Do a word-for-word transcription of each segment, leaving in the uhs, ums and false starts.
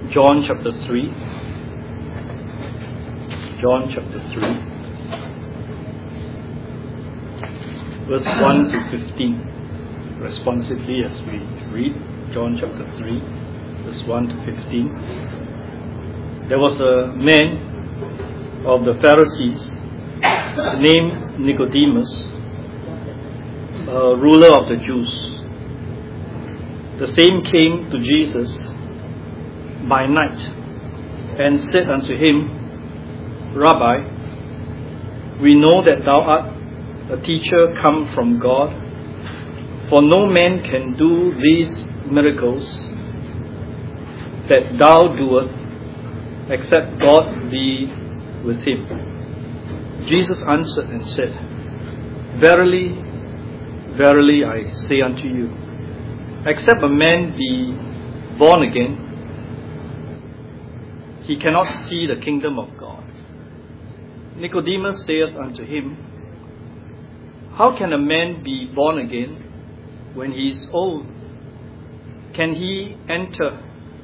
John chapter three. John chapter three, verse one to fifteen. Responsively as we read John chapter three, verse one to fifteen. There was a man of the Pharisees named Nicodemus, a ruler of the Jews. The same came to Jesus by night and said unto him, Rabbi, we know that thou art a teacher come from God, for no man can do these miracles that thou doest, except God be with him. Jesus answered and said, Verily, verily I say unto you, except a man be born again, he cannot see the kingdom of God. Nicodemus saith unto him, How can a man be born again when he is old? Can he enter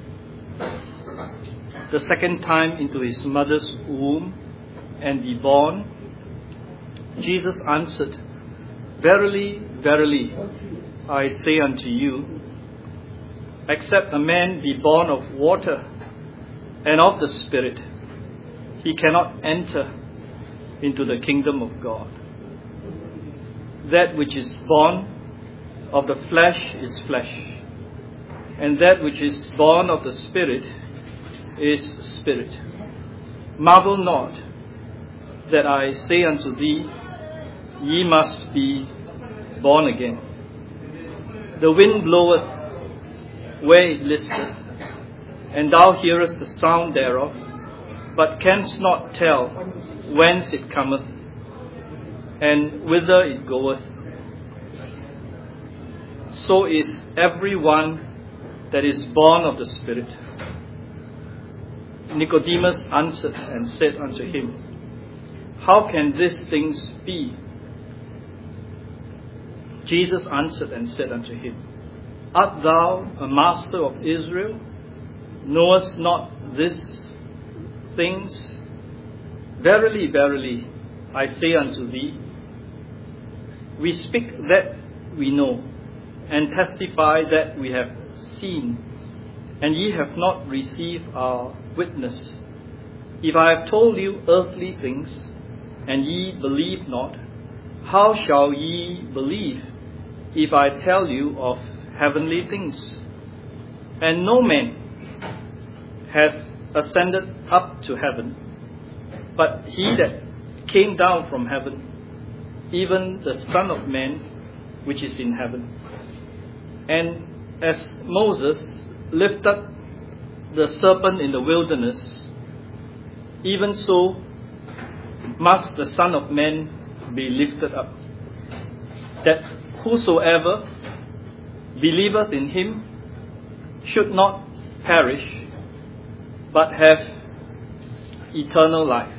the second time into his mother's womb and be born? Jesus answered, Verily, verily, I say unto you, except a man be born of water and of the Spirit, he cannot enter into the kingdom of God. That which is born of the flesh is flesh, and that which is born of the Spirit is spirit. Marvel not that I say unto thee, ye must be born again. The wind bloweth where it listeth, and thou hearest the sound thereof, but canst not tell whence it cometh, and whither it goeth. So is every one that is born of the Spirit. Nicodemus answered and said unto him, How can these things be? Jesus answered and said unto him, Art thou a master of Israel? Knowest not these things? Verily, verily, I say unto thee, we speak that we know, and testify that we have seen, and ye have not received our witness. If I have told you earthly things, and ye believe not, how shall ye believe if I tell you of heavenly things? And no man hath ascended up to heaven, but he that came down from heaven, even the Son of Man which is in heaven. And as Moses lifted the serpent in the wilderness, even so must the Son of Man be lifted up, that whosoever believeth in him should not perish, but have eternal life.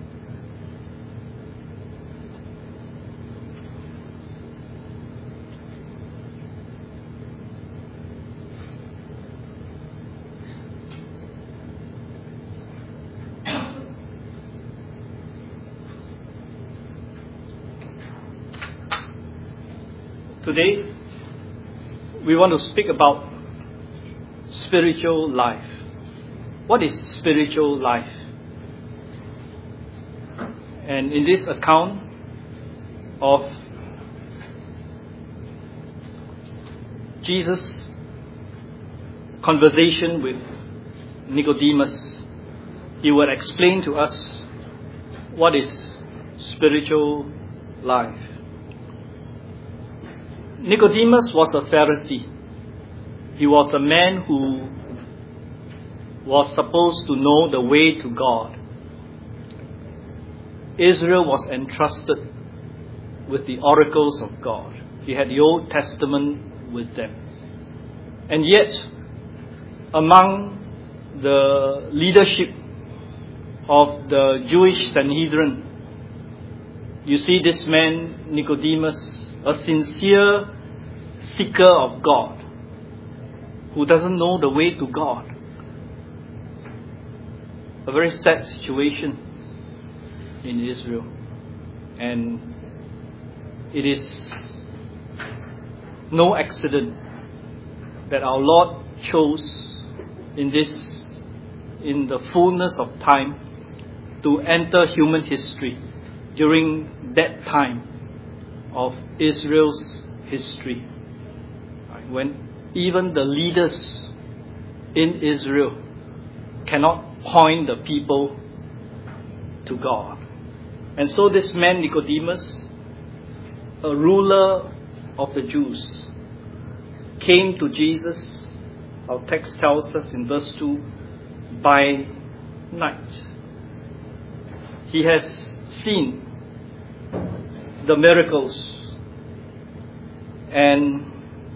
Today, we want to speak about spiritual life. What is spiritual life? And in this account of Jesus' conversation with Nicodemus, he will explain to us what is spiritual life. Nicodemus was a Pharisee. He was a man who was supposed to know the way to God. Israel was entrusted with the oracles of God. He had the Old Testament with them. And yet, among the leadership of the Jewish Sanhedrin, you see this man, Nicodemus, a sincere seeker of God, who doesn't know the way to God. a very sad situation in Israel. And it is no accident that our Lord chose in this, in the fullness of time, to enter human history during that time of Israel's history, right, when even the leaders in Israel cannot point the people to God. And so this man Nicodemus, a ruler of the Jews, came to Jesus, our text tells us in verse two, by night. He has seen the miracles, and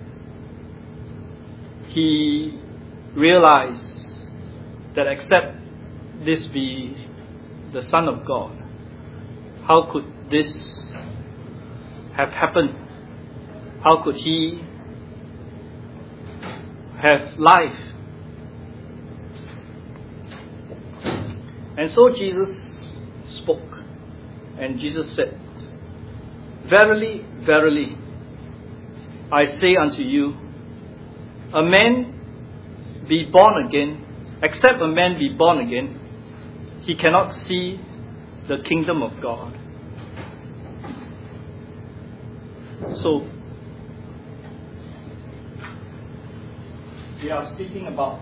he realized that except this be the Son of God, how could this have happened? How could he have life? And so Jesus spoke, and Jesus said, "Verily, verily, I say unto you, a man be born again, except a man be born again, he cannot see the kingdom of God." So, we are speaking about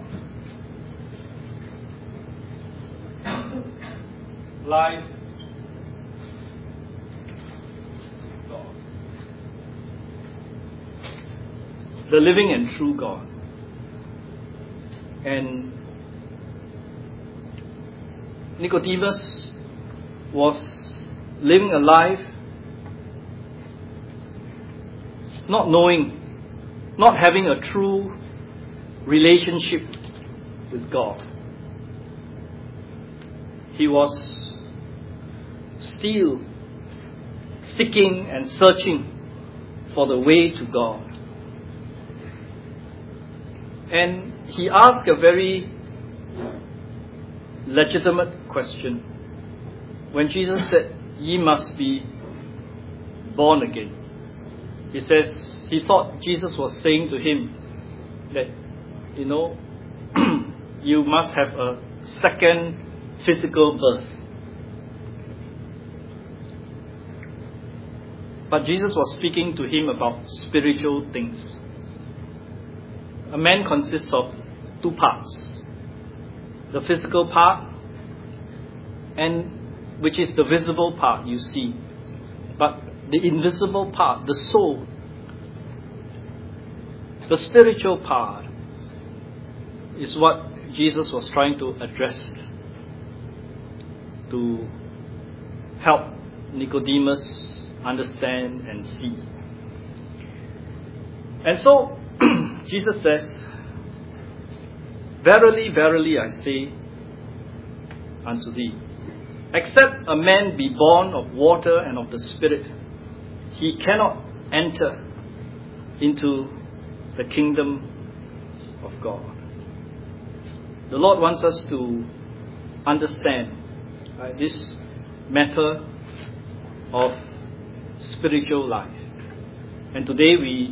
life, God, the living and true God. And Nicodemus was living a life not knowing, not having a true relationship with God. He was still seeking and searching for the way to God. And he asked a very legitimate question. When Jesus said, "Ye must be born again," he says, he thought Jesus was saying to him that, you know, you must have a second physical birth. But Jesus was speaking to him about spiritual things. A man consists of two parts. The physical part, and which is the visible part you see. But the invisible part, the soul, the spiritual part, is what Jesus was trying to address, to help Nicodemus understand and see. And so Jesus says, "Verily, verily, I say unto thee, except a man be born of water and of the Spirit, he cannot enter into the kingdom of God." The Lord wants us to understand right, this matter of spiritual life. And today we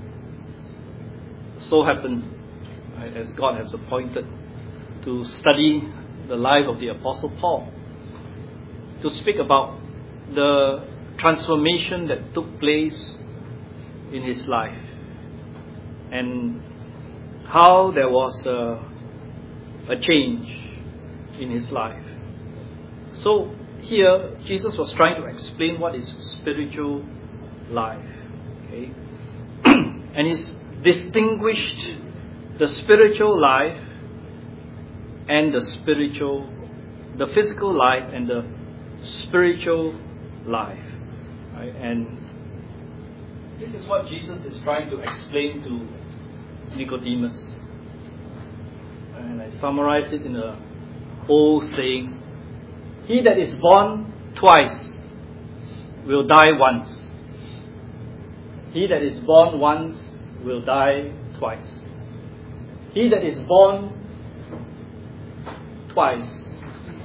so happen, right, as God has appointed, to study the life of the Apostle Paul, to speak about the transformation that took place in his life, and how there was a, a change in his life. So here Jesus was trying to explain what is spiritual life. Okay? And he's distinguished the spiritual life and the spiritual, the physical life and the spiritual life. Right? And this is what Jesus is trying to explain to Nicodemus. And I summarize it in an old saying: "He that is born twice will die once. He that is born once will die twice. He that is born twice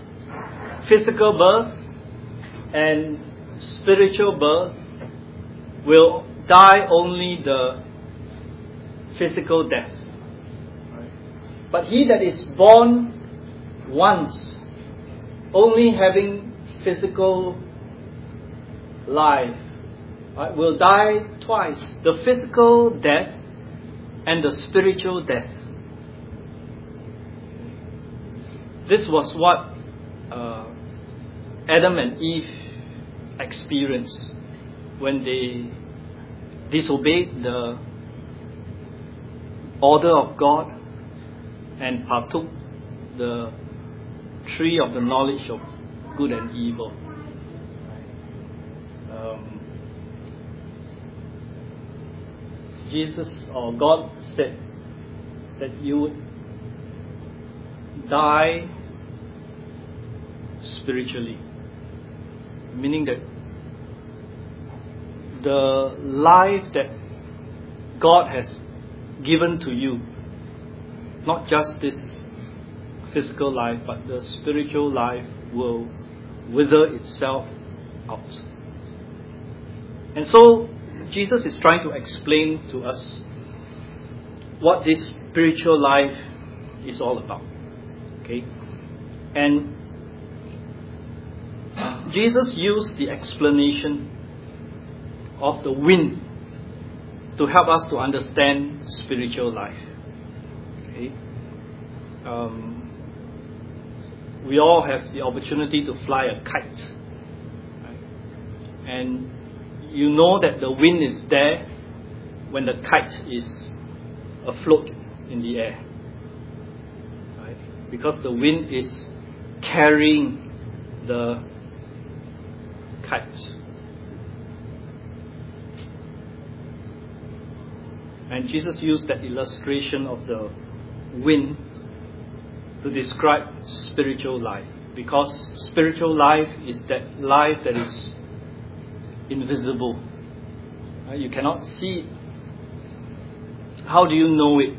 physical birth and spiritual birth will die only the physical death. But he that is born once, only having physical life, right, will die twice. The physical death and the spiritual death. This was what uh, Adam and Eve experienced when they disobeyed the order of God and partook the tree of the knowledge of good and evil. Um, Jesus or God said that you would die spiritually, meaning that the life that God has given to you, not just this physical life, but the spiritual life, will wither itself out. And so Jesus is trying to explain to us what this spiritual life is all about. Okay? And Jesus used the explanation of the wind to help us to understand spiritual life. Okay? Um, we all have the opportunity to fly a kite. Right? And you know that the wind is there when the kite is afloat in the air. Right? Because the wind is carrying the kite. And Jesus used that illustration of the wind to describe spiritual life. Because spiritual life is that life that is invisible. Uh, you cannot see it. How do you know it?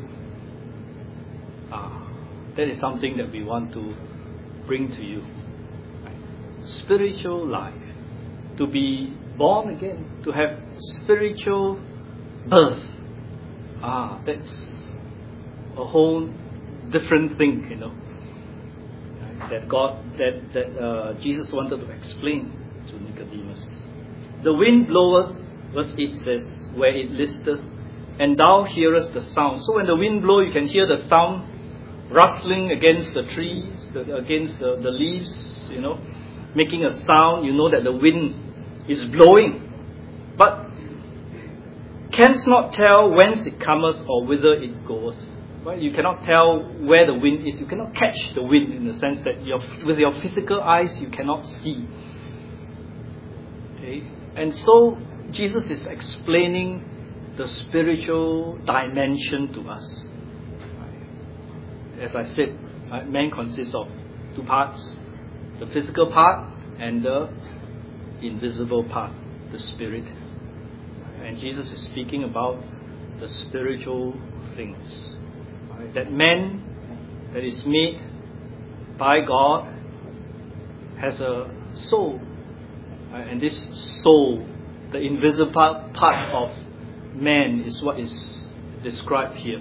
Ah, that is something that we want to bring to you. Right? Spiritual life. To be born again. To have spiritual birth. Ah, that's a whole different thing, you know. Right? That God, that, that uh, Jesus wanted to explain to Nicodemus. The wind bloweth, verse eight says, where it listeth, and thou hearest the sound. So when the wind blows, you can hear the sound rustling against the trees, the, against the, the leaves, you know, making a sound. You know that the wind is blowing. But canst not tell whence it cometh or whither it goeth. Well, you cannot tell where the wind is. You cannot catch the wind in the sense that your, with your physical eyes you cannot see. Okay? And so Jesus is explaining the spiritual dimension to us. As I said, man consists of two parts, the physical part and the invisible part, the spirit. And Jesus is speaking about the spiritual things. That man that is made by God has a soul. And this soul, the invisible part of man, is what is described here.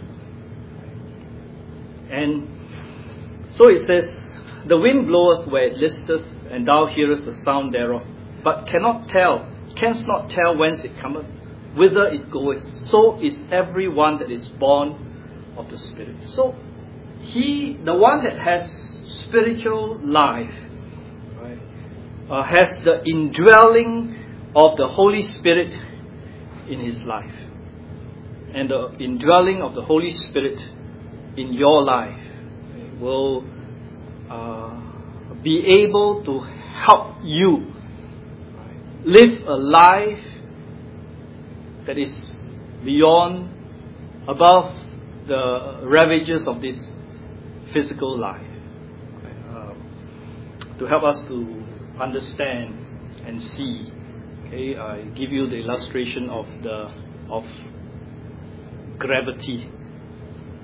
And so it says, the wind bloweth where it listeth, and thou hearest the sound thereof, but cannot tell, canst not tell whence it cometh, whither it goeth. So is every one that is born of the Spirit. So he, the one that has spiritual life, right, uh, has the indwelling of the Holy Spirit in his life. And the indwelling of the Holy Spirit in your life will uh, be able to help you live a life that is beyond, above the ravages of this physical life. Uh, to help us to understand and see, okay, I give you the illustration of the of gravity.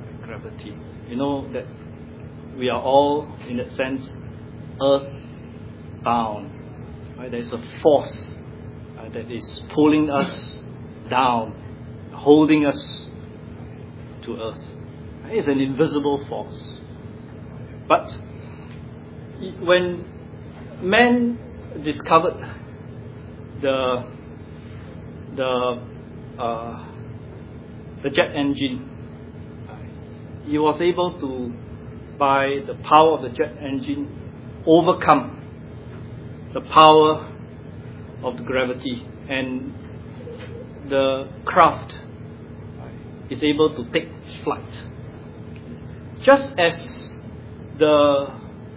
Gravity. You know that we are all, in that sense, earth bound. Right? There's a force uh, that is pulling us down, holding us to earth. It's an invisible force. But when man discovered the the uh, the jet engine, he was able to, by the power of the jet engine, overcome the power of the gravity, and the craft is able to take flight. Just as the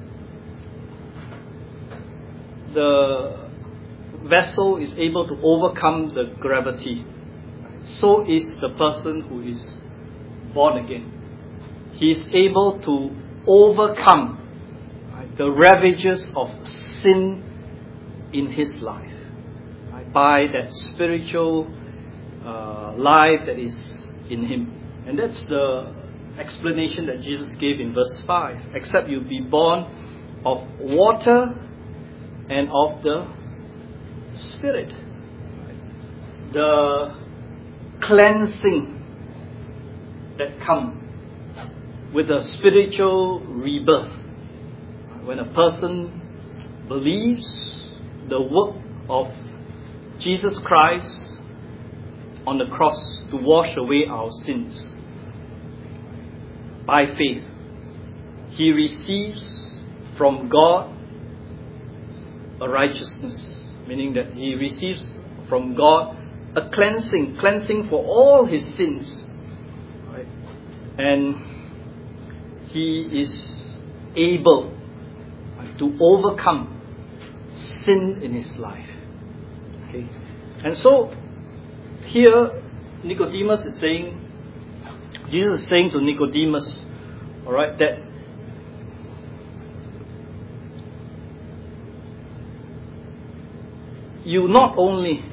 the vessel is able to overcome the gravity, so is the person who is born again. He is able to overcome right, the ravages of sin in his life right, by that spiritual uh, life that is in him. And that's the explanation that Jesus gave in verse five. Except you be born of water and of the Spirit. The cleansing that comes with a spiritual rebirth. When a person believes the work of Jesus Christ on the cross to wash away our sins, by faith, he receives from God a righteousness, meaning that he receives from God a cleansing, cleansing for all his sins. Right? And he is able to overcome sin in his life. Okay? And so, here, Nicodemus is saying, Jesus is saying to Nicodemus, all right, that you not only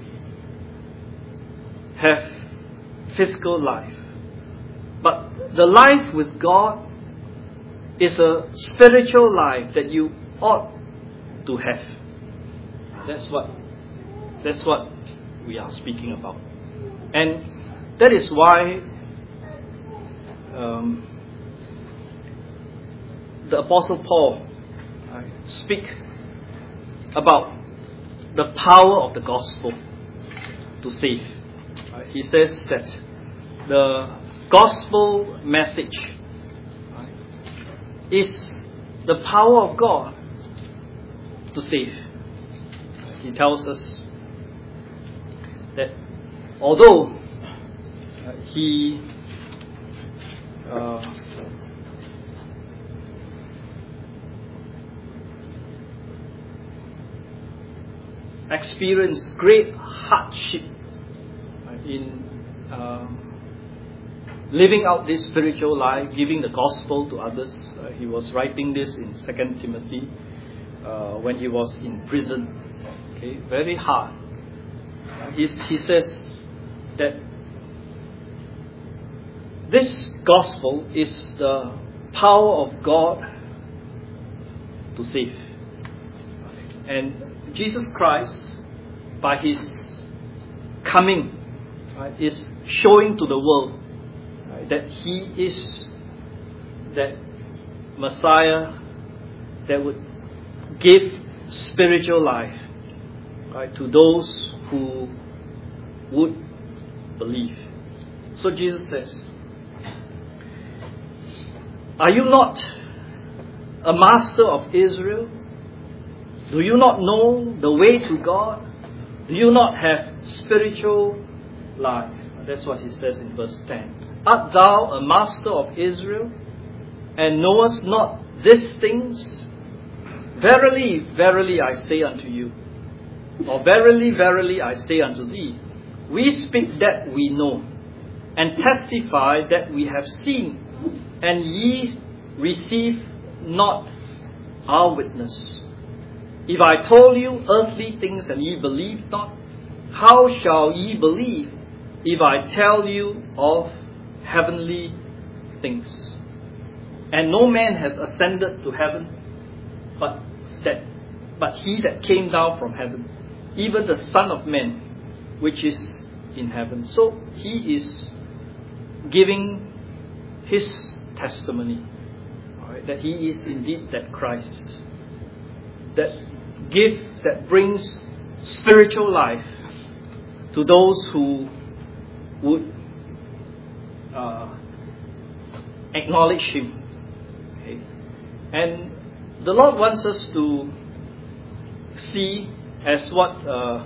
have physical life, but the life with God is a spiritual life that you ought to have. That's what that's what we are speaking about. And that is why um, the Apostle Paul uh, speak about the power of the gospel to save. Uh, he says that the gospel message uh, is the power of God to save. Uh, he tells us that although uh, he uh, experienced great hardship in uh, living out this spiritual life, giving the gospel to others. Uh, he was writing this in Second Timothy uh, when he was in prison. Okay, very hard. Uh, he, he says that this gospel is the power of God to save. And Jesus Christ, by his coming, right, is showing to the world right, that he is that Messiah that would give spiritual life right, to those who would believe. So Jesus says, are you not a master of Israel? Do you not know the way to God? Do you not have spiritual life? That's what he says in verse ten. Art thou a master of Israel, and knowest not these things? Verily, verily, I say unto you, or verily, verily, I say unto thee, we speak that we know, and testify that we have seen, and ye receive not our witness. If I told you earthly things and ye believe not, how shall ye believe if I tell you of heavenly things? And no man has ascended to heaven, but that but he that came down from heaven, even the Son of Man, which is in heaven. So he is giving his testimony, right, that he is indeed that Christ, that gift that brings spiritual life to those who would uh, acknowledge him. Okay? And the Lord wants us to see, as what uh,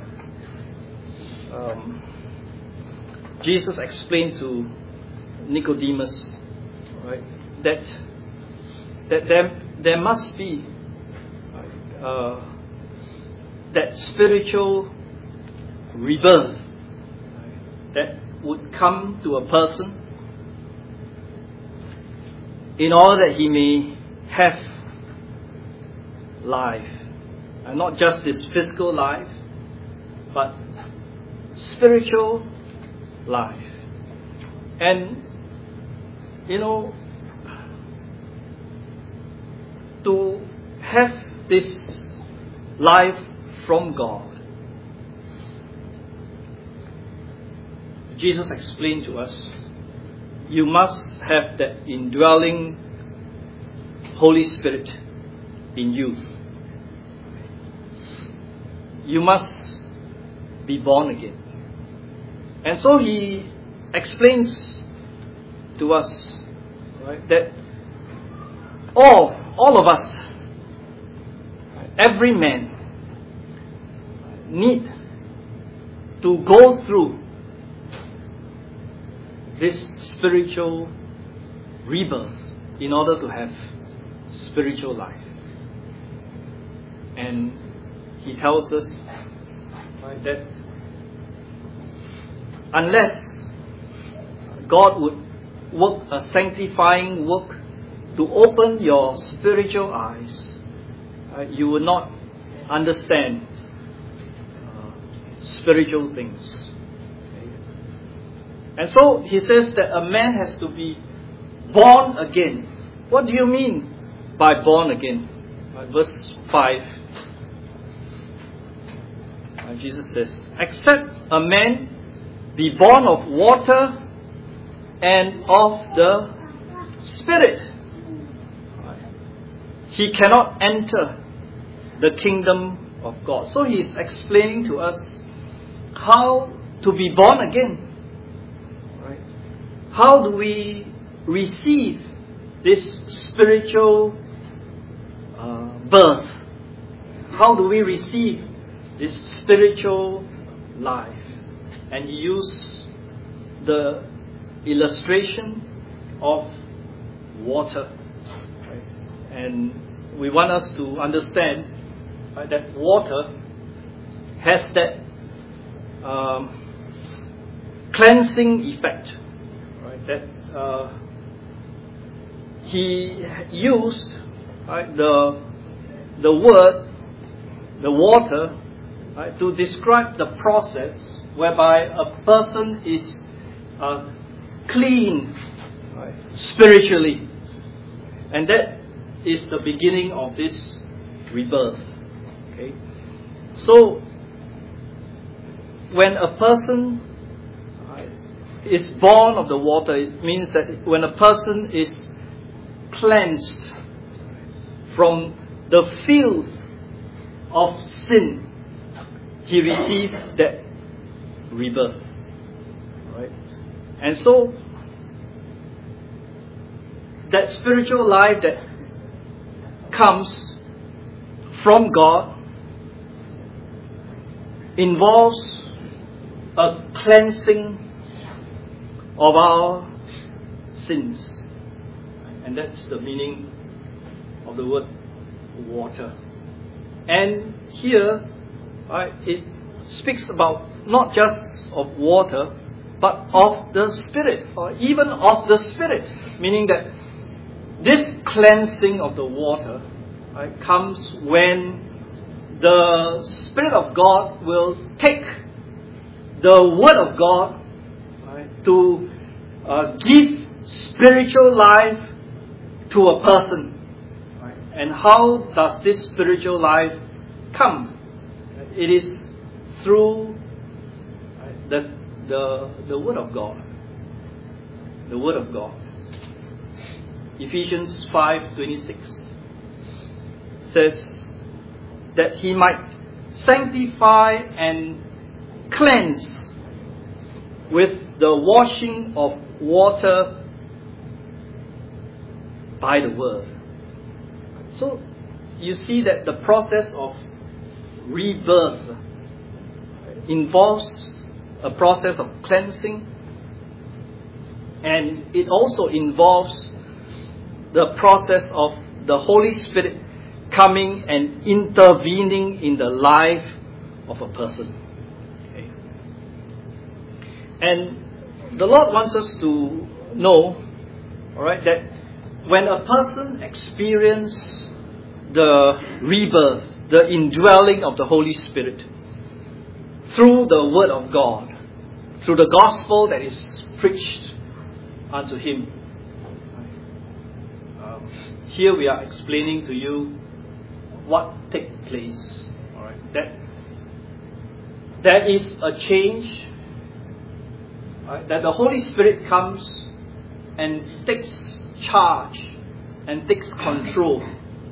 um, Jesus explained to Nicodemus, right, that that there there must be uh, that spiritual rebirth that would come to a person in order that he may have life, and not just this physical life, but spiritual life. And you know, to have this life from God, Jesus explained to us, you must have that indwelling Holy Spirit in you. You must be born again. And so he explains to us, right, that all, all of us, every man, need to go through this spiritual rebirth in order to have spiritual life. And he tells us, right, that unless God would work a sanctifying work to open your spiritual eyes, uh, you will not understand uh, spiritual things. Okay? And so he says that a man has to be born again. What do you mean by born again? Uh, verse five. Uh, Jesus says, except a man be born of water and of the Spirit, he cannot enter the kingdom of God. So he is explaining to us how to be born again. Right? How do we receive this spiritual uh, birth? How do we receive this spiritual life? And he used the illustration of water. Right? And we want us to understand, right, that water has that um, cleansing effect. Right? That uh, he used, right, the the word, the water, right, to describe the process whereby a person is uh, clean, right, spiritually, and that is the beginning of this rebirth. Okay, so when a person, right, is born of the water, it means that when a person is cleansed from the filth of sin, he receives that rebirth. Right? And so that spiritual life that comes from God involves a cleansing of our sins. And that's the meaning of the word water. And here, right, it speaks about not just of water, but of the Spirit, or even of the Spirit, meaning that this cleansing of the water, right, comes when the Spirit of God will take the Word of God, right, to uh, give spiritual life to a person. Right? And how does this spiritual life come, it is through the, the, the Word of God. The Word of God. Ephesians five twenty-six says that He might sanctify and cleanse with the washing of water by the Word. So you see that the process of rebirth involves a process of cleansing, and it also involves the process of the Holy Spirit coming and intervening in the life of a person. Okay. And the Lord wants us to know, all right, that when a person experiences the rebirth, the indwelling of the Holy Spirit through the Word of God, through the gospel that is preached unto him. Uh, here we are explaining to you what takes place. All right, that there is a change. Right, that the Holy Spirit comes and takes charge and takes control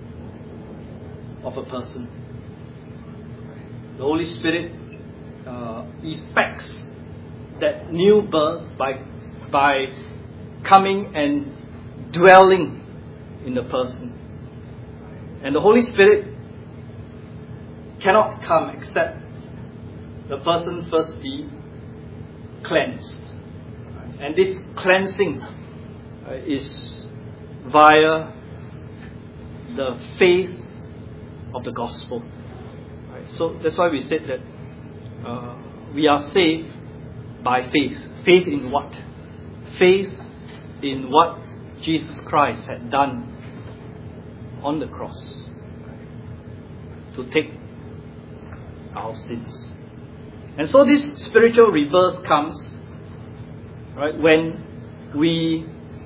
of a person. The Holy Spirit uh, effects that new birth by by coming and dwelling in the person. And the Holy Spirit cannot come except the person first be cleansed. And this cleansing uh, is via the faith of the gospel. Right? So that's why we said that uh, we are saved by faith. Faith in what? Faith in what Jesus Christ had done on the cross to take our sins. And so this spiritual rebirth comes, right, when we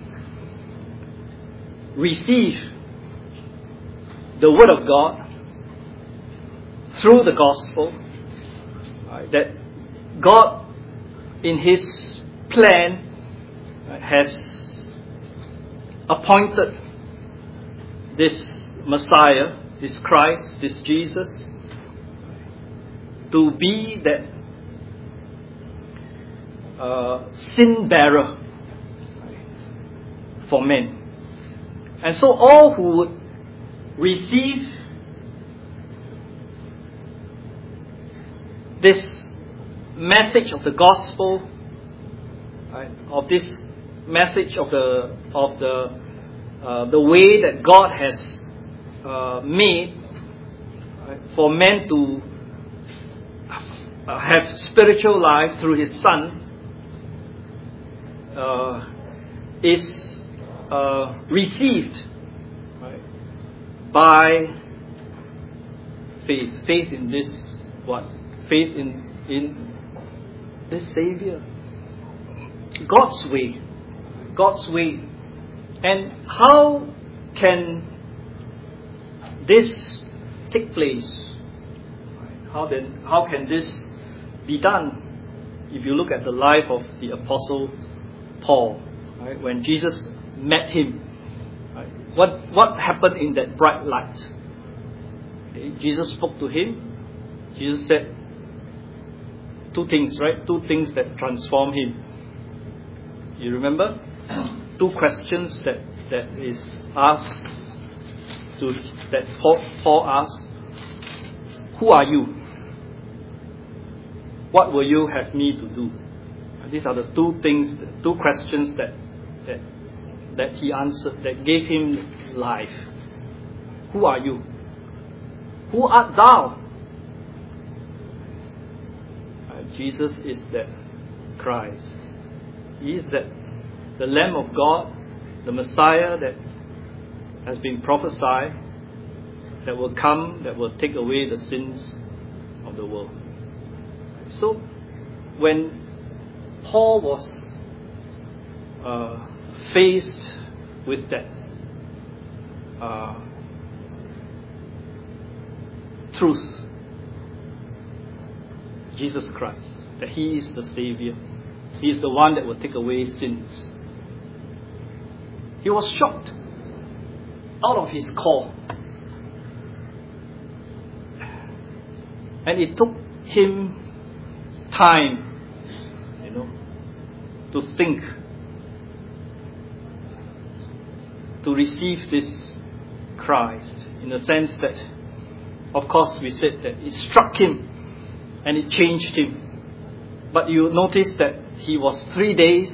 receive the Word of God through the gospel, right, that God in His plan right, has appointed this Messiah, this Christ, this Jesus, to be that uh, sin bearer for men. And so all who would receive this message of the gospel, right, of this message of the of the uh, the way that God has uh, made right, for men to uh, have spiritual life through His Son, uh, is uh, received right, by faith. Faith in this what? Faith in in this Savior. God's way. God's way. And how can this take place? How then? How can this be done? If you look at the life of the Apostle Paul, right, when Jesus met him, right, what what happened in that bright light? Okay, Jesus spoke to him. Jesus said two things, right? Two things that transform him. You remember? Two questions that, that is asked to that Paul, Paul asked. Who are you? What will you have me to do? And these are the two things, two questions that that that he answered, that gave him life. Who are you? Who art thou? Uh, Jesus is that Christ. He is that the Lamb of God, the Messiah that has been prophesied, that will come, that will take away the sins of the world. So, when Paul was uh, faced with that uh, truth, Jesus Christ, that He is the Savior. He is the one that will take away sins. He was shocked out of his core. And it took him time, you know, to think, to receive this Christ, in the sense that, of course, we said that it struck him and it changed him. But you notice that he was three days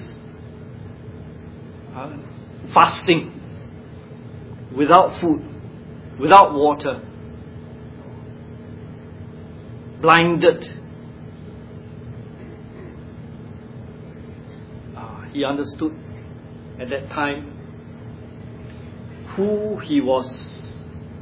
uh, fasting, without food, without water, blinded. Uh, he understood at that time who he was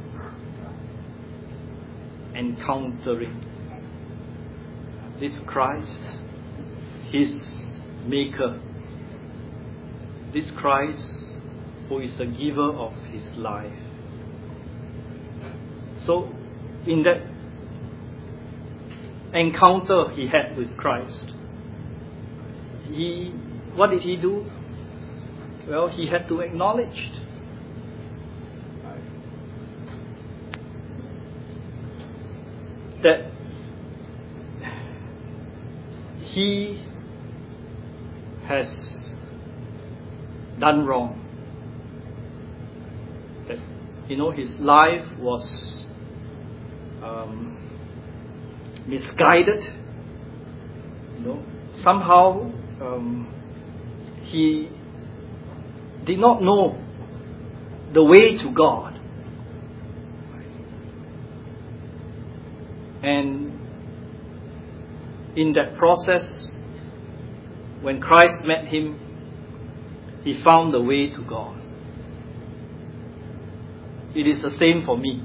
encountering. This Christ, his Maker. This Christ who is the giver of his life. So, in that encounter he had with Christ, he, what did he do? Well, he had to acknowledge that he has done wrong. That, you know, his life was um, misguided. You know, somehow um, he did not know the way to God. And in that process, when Christ met him, he found the way to God. It is the same for me.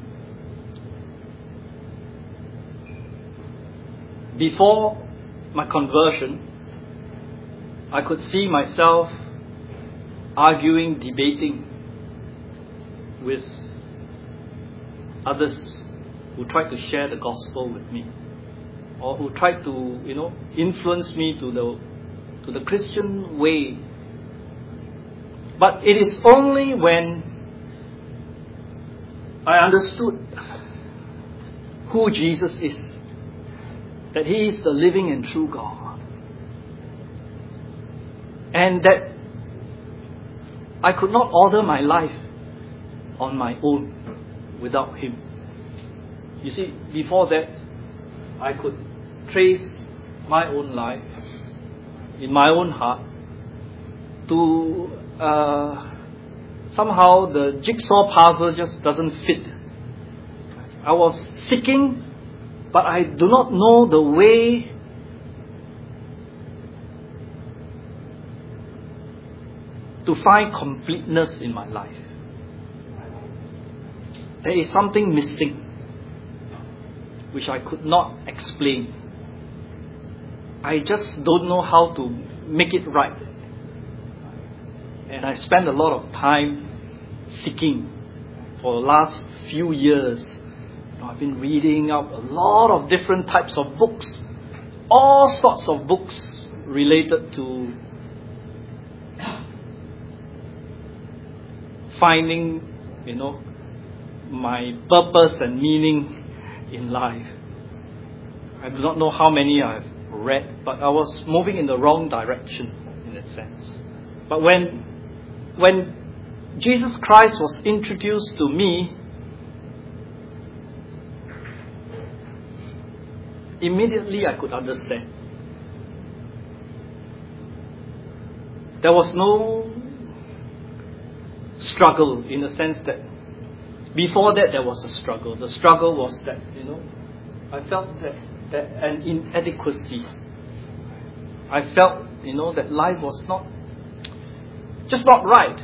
Before my conversion, I could see myself arguing, debating with others who tried to share the gospel with me, or who tried to, you know, influence me to the to the Christian way. But it is only when I understood who Jesus is, that He is the living and true God, and that I could not order my life on my own without Him. You see, before that, I could trace my own life in my own heart to uh, somehow the jigsaw puzzle just doesn't fit. I was seeking, but I do not know the way to find completeness in my life. There is something missing which I could not explain. I just don't know how to make it right. And I spent a lot of time seeking for the last few years. You know, I've been reading up a lot of different types of books, all sorts of books related to finding, you know, my purpose and meaning in life. I do not know how many I've read, but I was moving in the wrong direction in that sense. But when when Jesus Christ was introduced to me, immediately I could understand. There was no struggle, in the sense that before that there was a struggle. The struggle was that, you know, I felt that, that an inadequacy. I felt, you know, that life was not, just not right.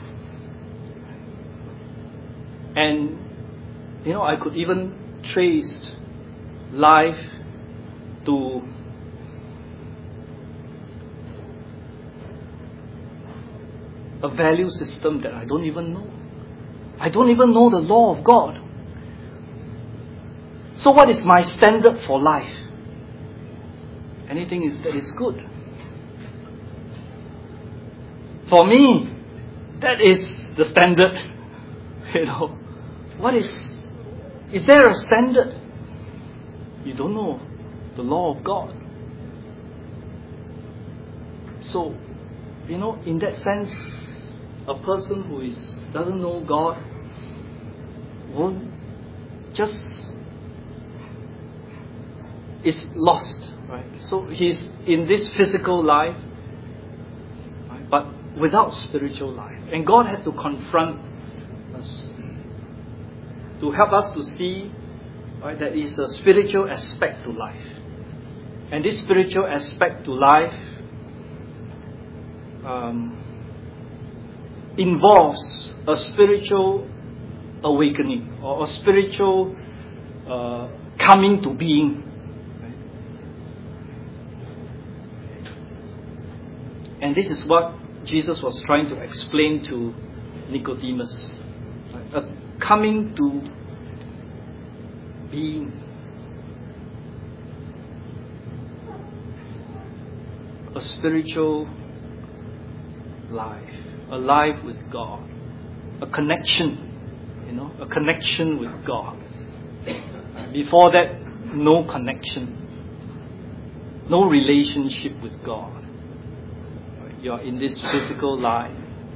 And, you know, I could even trace life to a value system that I don't even know. I don't even know the law of God. So what is my standard for life? anything is that is good. For me, that is the standard. You know, what is, is there a standard? You don't know the law of God. So, you know, in that sense, a person who is doesn't know God won't just is lost, right? So he's in this physical life, right, but without spiritual life. And God had to confront us to help us to see, right, that is a spiritual aspect to life. And this spiritual aspect to life um, involves a spiritual awakening or a spiritual uh, coming to being. And this is what Jesus was trying to explain to Nicodemus. Right? A coming to being. A spiritual life. A life with God. A connection. You know, a connection with God. Before that, no connection. No relationship with God. You are in this physical life,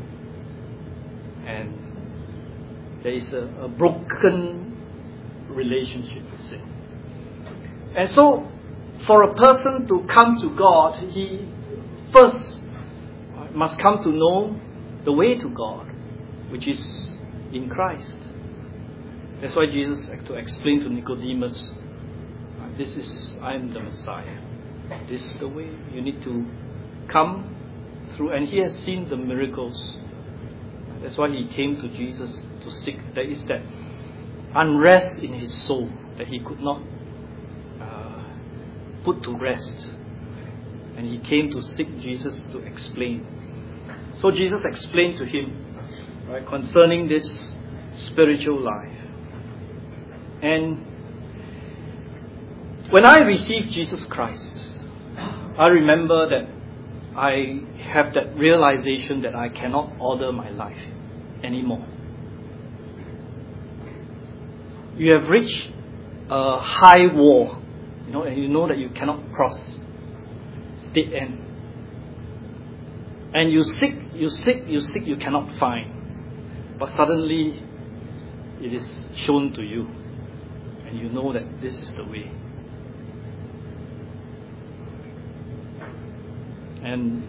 and there is a, a broken relationship with sin. And so, for a person to come to God, he first must come to know the way to God, which is in Christ. That's why Jesus had to explain to Nicodemus, this is, I am the Messiah. This is the way. You need to come through, and he has seen the miracles. That's why he came to Jesus to seek. There is that unrest in his soul that he could not uh, put to rest. And he came to seek Jesus to explain. So Jesus explained to him, right, concerning this spiritual life. And when I received Jesus Christ, I remember that I have that realization that I cannot order my life anymore. You have reached a high wall, you know, and you know that you cannot cross. It's dead end. And you seek, you seek, you seek, you cannot find. But suddenly, it is shown to you, and you know that this is the way. And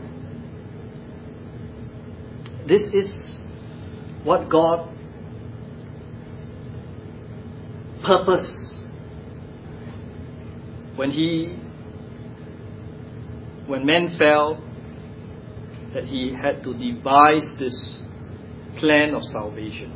this is what God purposed when he, when man fell, that he had to devise this plan of salvation.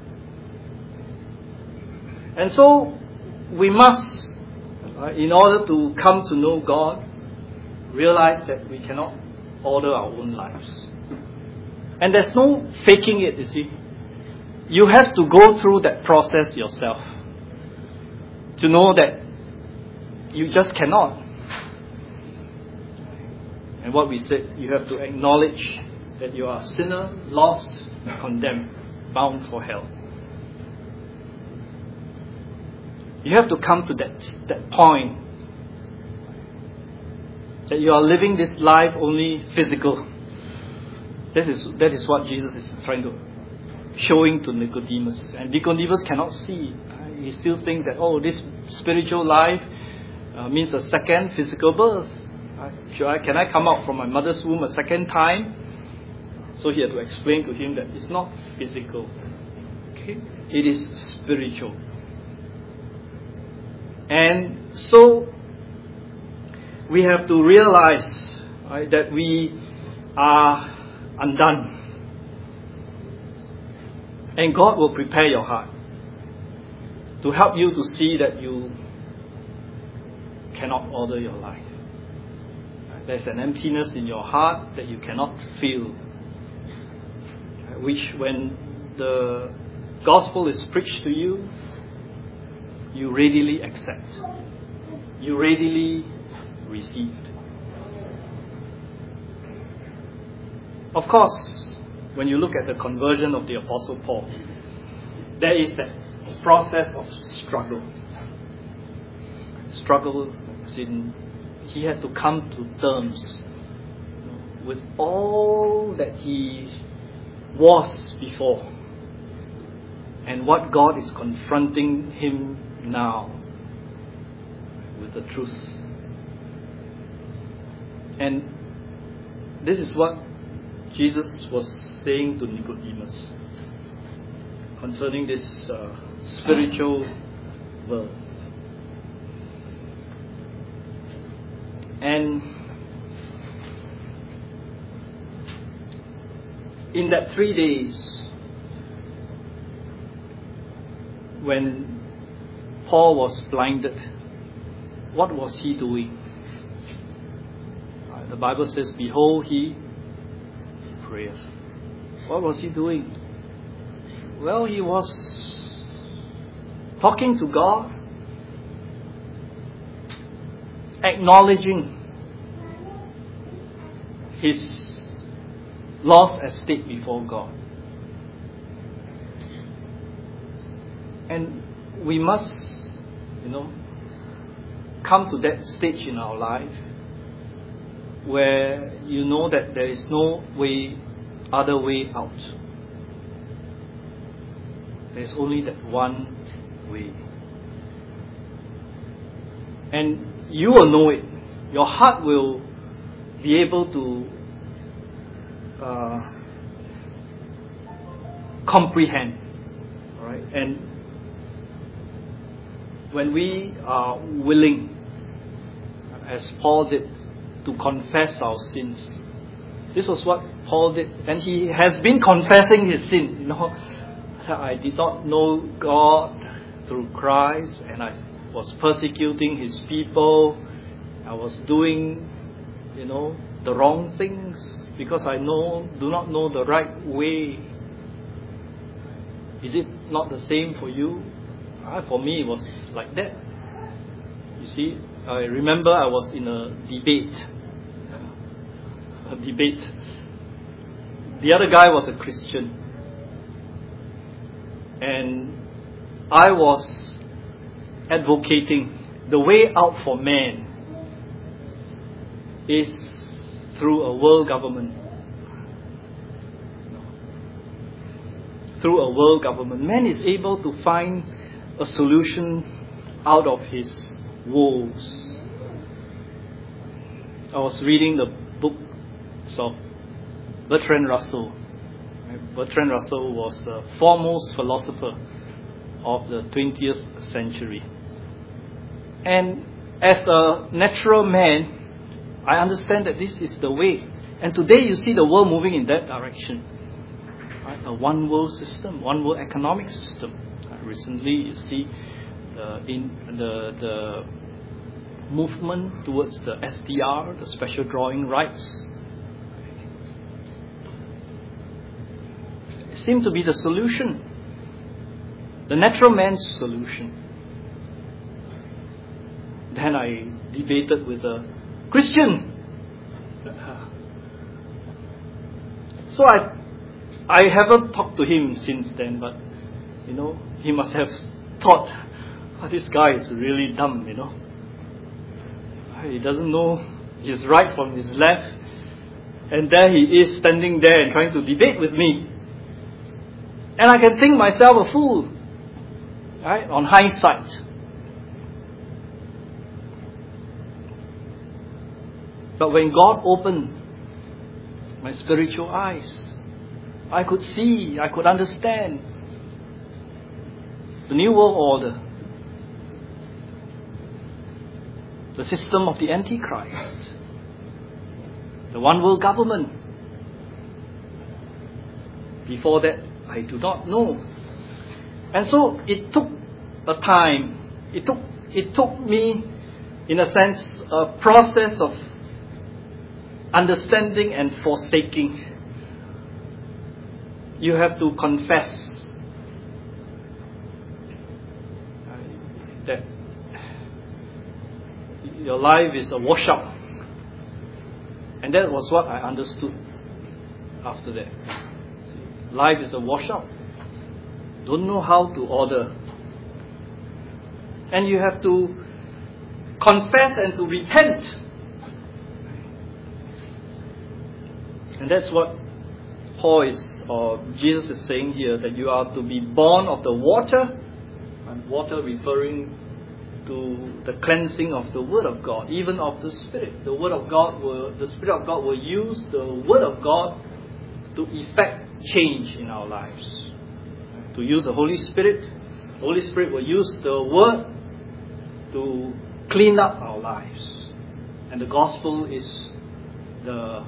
And so we must, uh, in order to come to know God, realize that we cannot order our own lives. And there's no faking it, you see. You have to go through that process yourself to know that you just cannot. And what we said, you have to acknowledge that you are a sinner, lost, condemned, bound for hell. You have to come to that, that point that you are living this life only physical. That is, that is what Jesus is trying to, showing to Nicodemus. And Nicodemus cannot see. He still thinks that, oh, this spiritual life uh, means a second physical birth. Uh, should I, can I come out from my mother's womb a second time? So he had to explain to him that it's not physical. Okay? It is spiritual. And so we have to realize, right, that we are undone. And God will prepare your heart to help you to see that you cannot order your life. There's an emptiness in your heart that you cannot feel, which when the gospel is preached to you, you readily accept. You readily receive. Of course, when you look at the conversion of the Apostle Paul, there is that process of struggle. Struggle as in he had to come to terms with all that he was before and what God is confronting him now with the truth. And this is what Jesus was saying to Nicodemus concerning this uh, spiritual birth. And in that three days, when Paul was blinded, what was he doing? Uh, the Bible says, behold, he prayeth. What was he doing? Well, he was talking to God, acknowledging his lost estate before God. And we must, you know, come to that stage in our life where you know that there is no way, other way out. There's only that one way. And you will know it. Your heart will be able to uh, comprehend. All right? And when we are willing, as Paul did, to confess our sins, this was what Paul did, and he has been confessing his sin. You know, I did not know God through Christ, and I was persecuting his people. I was doing, you know, the wrong things because I know do not know the right way. Is it not the same for you? Uh, for me, it was like that. You see, I remember I was in a debate. A debate. The other guy was a Christian. And I was advocating the way out for man is through a world government. Through a world government. Man is able to find a solution out of his woes. I was reading the books of Bertrand Russell. Bertrand Russell was the foremost philosopher of the twentieth century. And as a natural man, I understand that this is the way. And today you see the world moving in that direction. Right? A one world system, one world economic system. Uh, recently you see uh, in the, the movement towards the S D R, the special drawing rights. It seemed to be the solution. The natural man's solution. Then I debated with a Christian. So I I haven't talked to him since then, but you know, he must have thought, oh, this guy is really dumb, you know. He doesn't know his right from his left, and there he is standing there and trying to debate with me. And I can think myself a fool, right, on hindsight. But when God opened my spiritual eyes, I could see, I could understand the New World Order, the system of the Antichrist, the one world government. Before that, I do not know. And so it took a time, it took, it took me, in a sense, a process of understanding and forsaking. You have to confess that your life is a washout. And that was what I understood after that. See, life is a washout. Don't know how to order. And you have to confess and to repent. And that's what Paul is, or Jesus is saying here, that you are to be born of the water, and water referring to the cleansing of the Word of God, even of the Spirit. The Word of God will, the Spirit of God will use the Word of God to effect change in our lives. To use the Holy Spirit, the Holy Spirit will use the Word to clean up our lives. And the gospel is the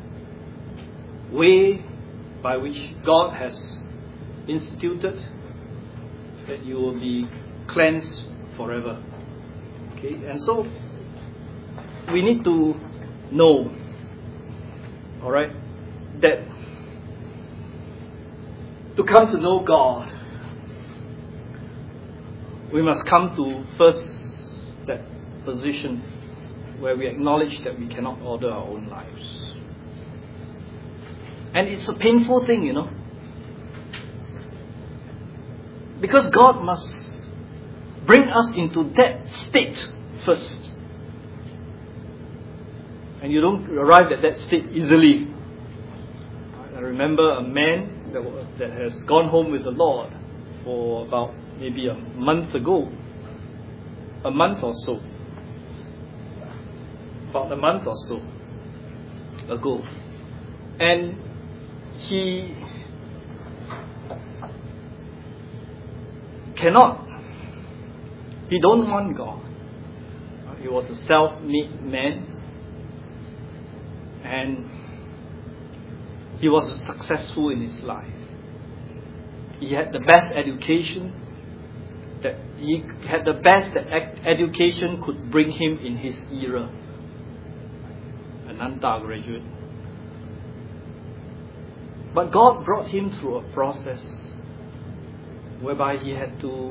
way by which God has instituted that you will be cleansed forever. Okay, and so we need to know, all right, that to come to know God, we must come to first that position where we acknowledge that we cannot order our own lives. And it's a painful thing, you know. Because God must bring us into that state first. And you don't arrive at that state easily. I remember a man that, was, that has gone home with the Lord for about maybe a month ago. A month or so. About a month or so ago. And he cannot. He don't want God. He was a self-made man. And he was successful in his life. He had the best education. That he had the best that education could bring him in his era. An undergraduate. But God brought him through a process whereby he had to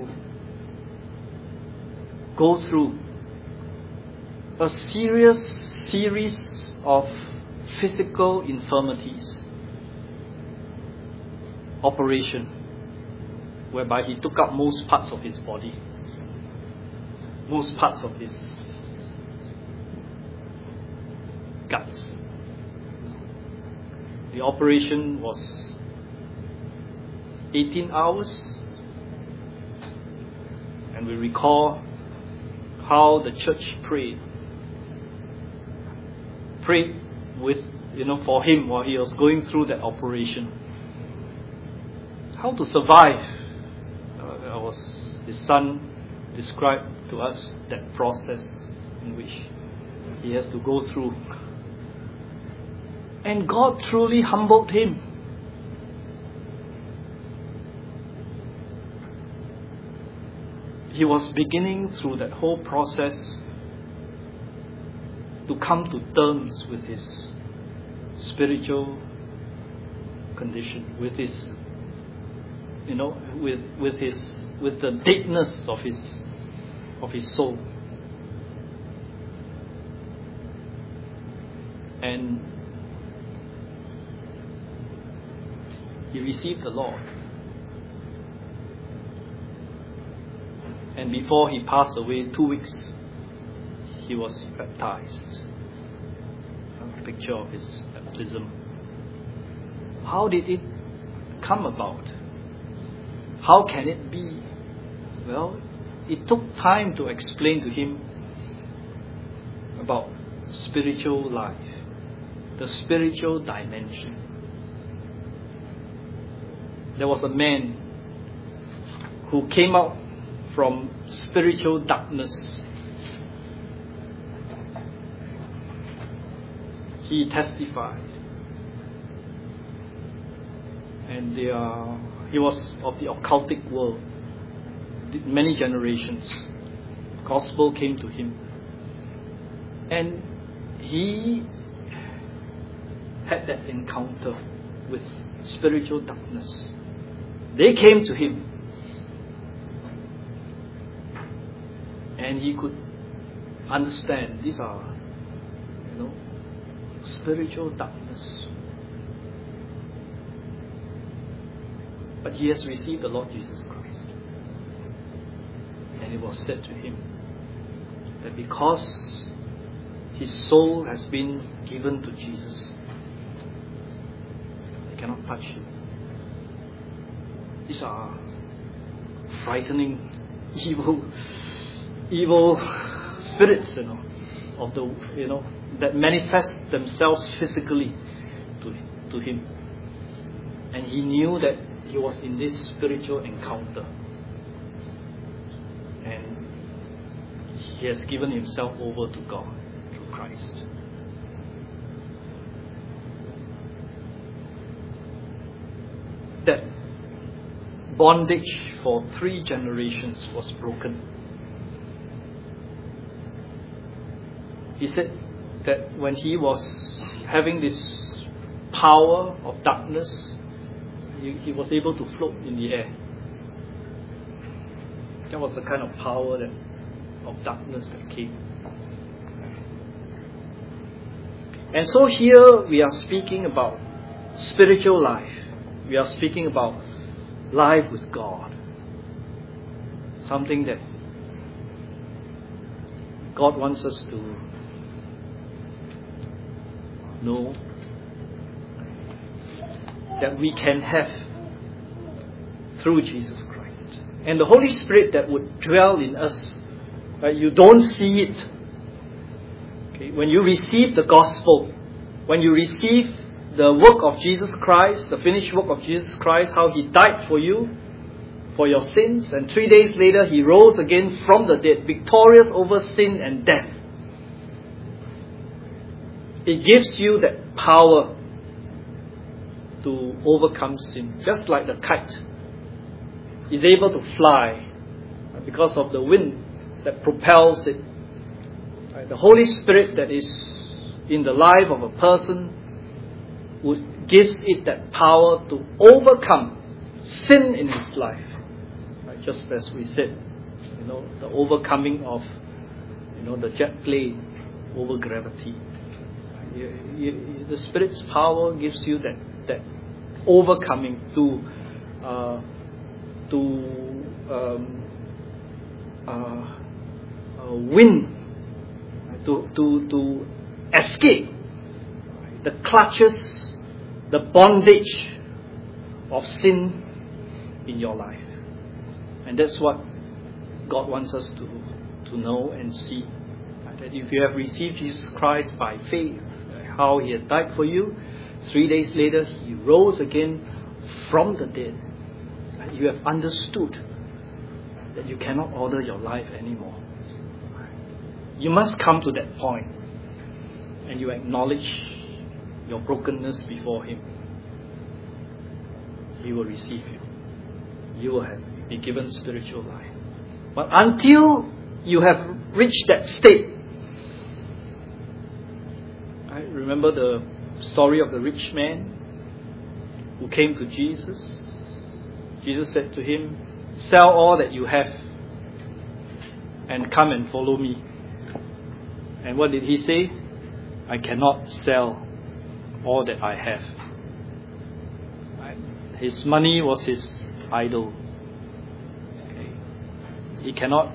go through a serious series of physical infirmities. Operation. Whereby he took up most parts of his body. Most parts of his guts. The operation was eighteen hours. And we recall how the church prayed. Prayed with, you know, for him while he was going through that operation. How to survive. Uh, was his son described to us that process in which he has to go through. And God truly humbled him. He was beginning through that whole process to come to terms with his spiritual condition, with his, you know, with with his with the deadness of his of his soul. And he received the Lord. And before he passed away, two weeks, he was baptized. A picture of his baptism. How did it come about? How can it be? Well, it took time to explain to him about spiritual life, the spiritual dimension. There was a man who came out from spiritual darkness. He testified. And they are, he was of the occultic world. Many generations. Gospel came to him. And he had that encounter with spiritual darkness. They came to him. And he could understand these are, you know, spiritual darkness. but he has received the Lord Jesus Christ. And it was said to him that because his soul has been given to Jesus, they cannot touch him. These are frightening, evil, evil spirits, you know, of the, you know, that manifest themselves physically to, to him. And he knew that he was in this spiritual encounter. And he has given himself over to God through Christ. That bondage for three generations was broken. He said that when he was having this power of darkness, he, he was able to float in the air. That was the kind of power that of darkness that came. And so here we are speaking about spiritual life. We are speaking about life with God. Something that God wants us to know, that we can have through Jesus Christ. And the Holy Spirit that would dwell in us, right? You don't see it. Okay? When you receive the gospel, when you receive the work of Jesus Christ, the finished work of Jesus Christ, how He died for you, for your sins, and three days later He rose again from the dead, victorious over sin and death. It gives you that power to overcome sin. Just like the kite is able to fly because of the wind that propels it. The Holy Spirit that is in the life of a person would, gives it that power to overcome sin in his life. Right? Just as we said, you know, the overcoming of, you know, the jet plane over gravity. You, you, the Spirit's power gives you that that overcoming to uh, to um, uh, uh, win, to to to escape the clutches, the bondage of sin in your life. And that's what God wants us to to know and see. That if you have received Jesus Christ by faith, how He had died for you, three days later He rose again from the dead, you have understood that you cannot order your life anymore. You must come to that point and you acknowledge your brokenness before Him. He will receive you. You will have, be given spiritual life. But until you have reached that state, I remember the story of the rich man who came to Jesus. Jesus said to him, "Sell all that you have and come and follow me." And what did he say? "I cannot sell all that I have." Right? His money was his idol. Okay. He cannot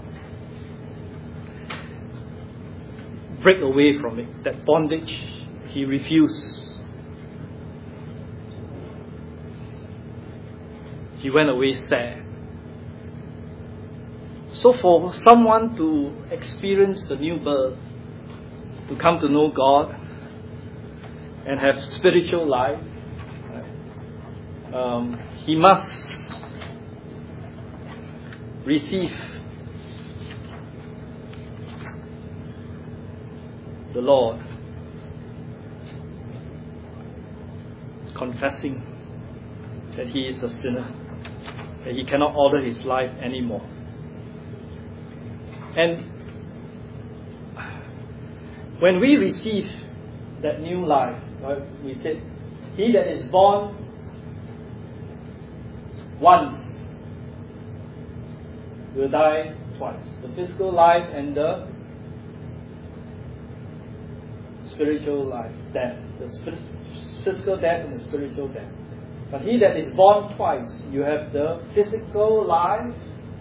break away from it. That bondage, he refused. He went away sad. So for someone to experience the new birth, to come to know God and have spiritual life, um, he must receive the Lord, confessing that he is a sinner, that he cannot order his life anymore. And when we receive that new life, right, we said, he that is born once will die twice. The physical life and the spiritual life, death. The spirit, physical death and the spiritual death. But he that is born twice, you have the physical life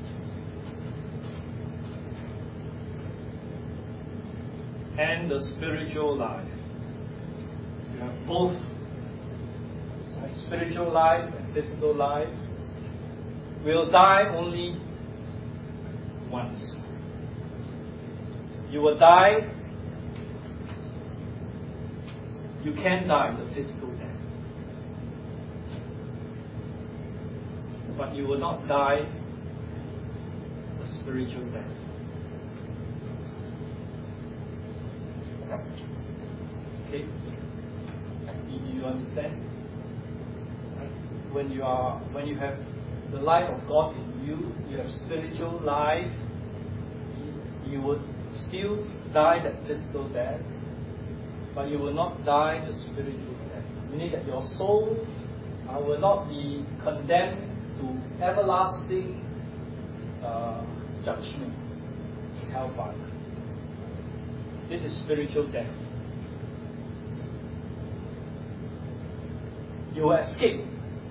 and the spiritual life. You have both, right? Spiritual life and physical life. Will die only once. You will die. You can die the physical death, but you will not die the spiritual death. Okay, you, you understand? Right? When you are, when you have the life of God in you, you have spiritual life. You would still die that physical death, but you will not die the spiritual death. Meaning that your soul uh, will not be condemned to everlasting uh, judgment, hellfire. This is spiritual death. You will escape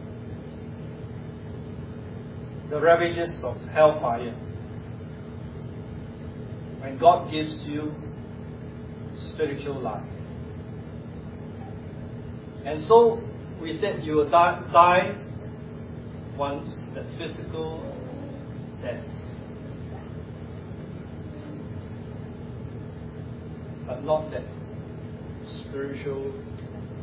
the ravages of hellfire when God gives you spiritual life. And so we said you will die, die once the physical death, but not that spiritual death.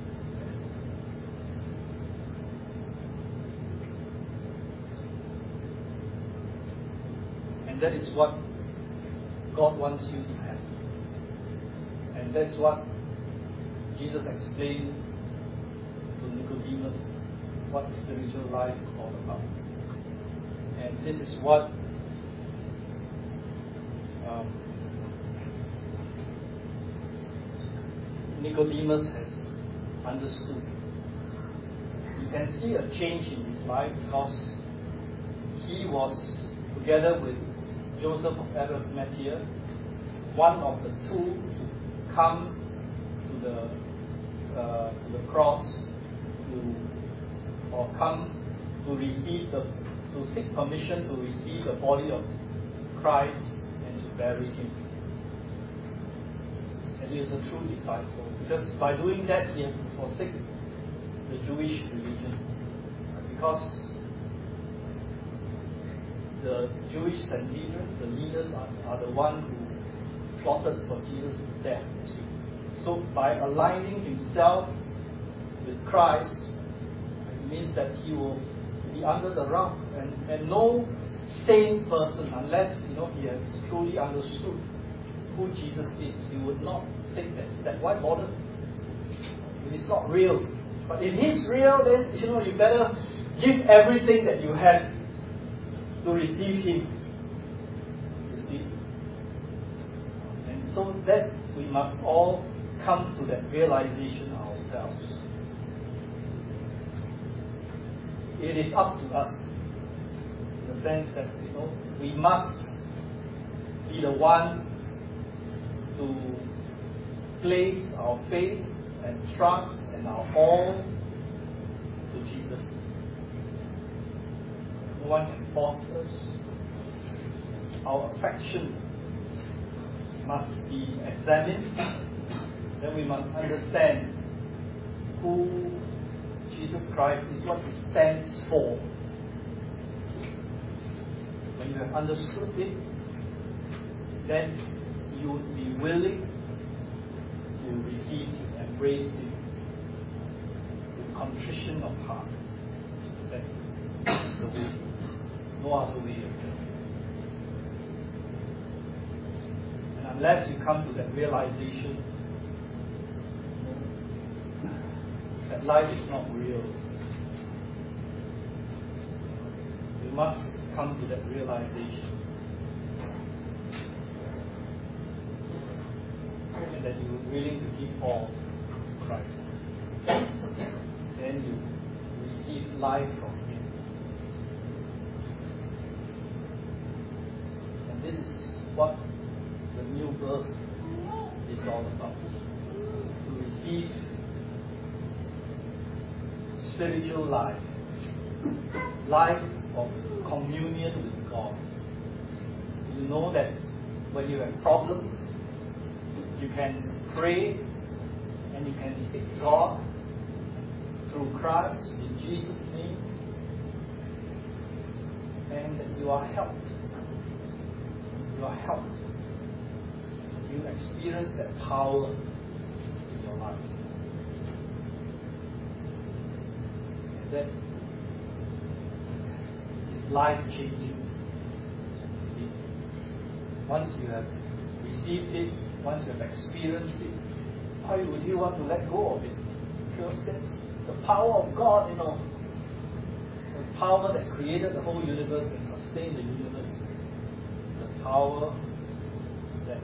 And that is what God wants you to have. And that's what Jesus explained to Nicodemus, what spiritual life is all about. And this is what um, Nicodemus has understood. You can see a change in his life because he was together with Joseph of Arimathea, one of the two to come to the uh, to the cross, to or come to receive the to seek permission to receive the body of Christ and to bury him. And he is a true disciple because by doing that he has forsaken the Jewish religion, because the Jewish Sanhedrin, the leaders, are, are the one who plotted for Jesus' death. So by aligning himself with Christ, it means that he will be under the rug, and, and no sane person, unless you know he has truly understood who Jesus is, he would not take that step. Why bother? It is not real. But if he's real, then you know you better give everything that you have to receive him. You see? And so that we must all come to that realization ourselves. It is up to us, in the sense that you know we must be the one to place our faith and trust and our all to Jesus. No one can force us. Our affection must be examined. Then we must understand who Jesus Christ is, what he stands for. When you have understood it, then you would be willing to receive him, embrace him with contrition of heart. That is the way. No other way of doing it. And unless you come to that realization that life is not real, you must come to that realization. And that you are willing to give all to Christ. Then you receive life from him. And this is what the new birth is all about. To receive spiritual life life of communion with God. You know that when you have problems, you can pray and you can seek God through Christ in Jesus' name, and that you are helped. You are helped. You experience that power in your life. And that is life changing. See? Once you have received it, once you have experienced it, why would you want to let go of it? Because that's the power of God, you know. The power that created the whole universe and sustained the universe. The power that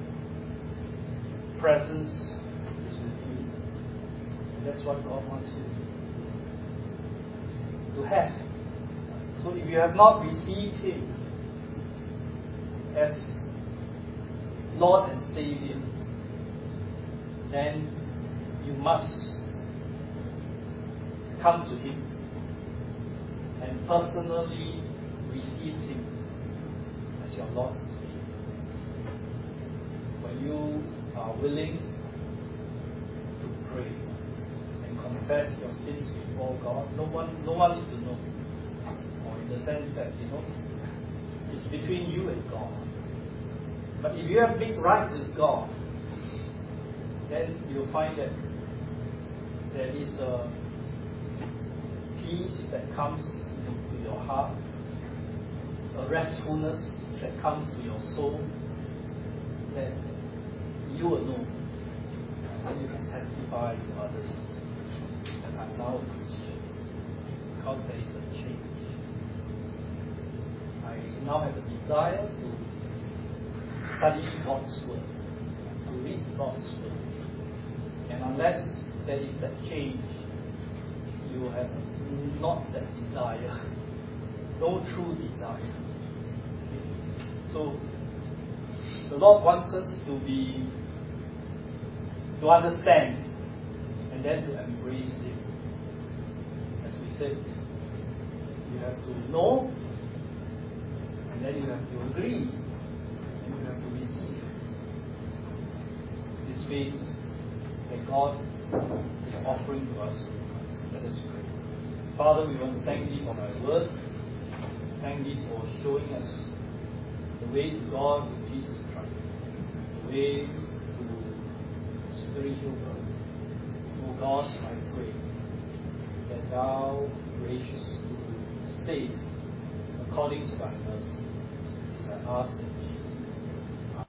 presence is with you. And that's what God wants you to have. So if you have not received Him as Lord and Savior, then you must come to Him and personally receive Him as your Lord and Savior. When you are willing to pray and confess your sins before God, no one, no one needs to know. Or in the sense that, you know, it's between you and God. But if you have been right with God, then you'll find that there is a peace that comes to your heart, a restfulness that comes to your soul, that you will know, and you can testify to others that I'm now a Christian, because there is a change. I now have a desire to study God's Word, to read God's Word. And unless there is that change, you will have not that desire, no true desire. So, the Lord wants us to be, to understand, and then to embrace it. As we said, you have to know, and then you have to agree, and you have to receive. This faith that God is offering to us. Let us pray. Father, we want to thank Thee for Thy word. Thank Thee for showing us the way to God with Jesus Christ, the way to spiritual birth. O God, I pray that Thou be gracious to save according to Thy mercy. As I ask in Jesus'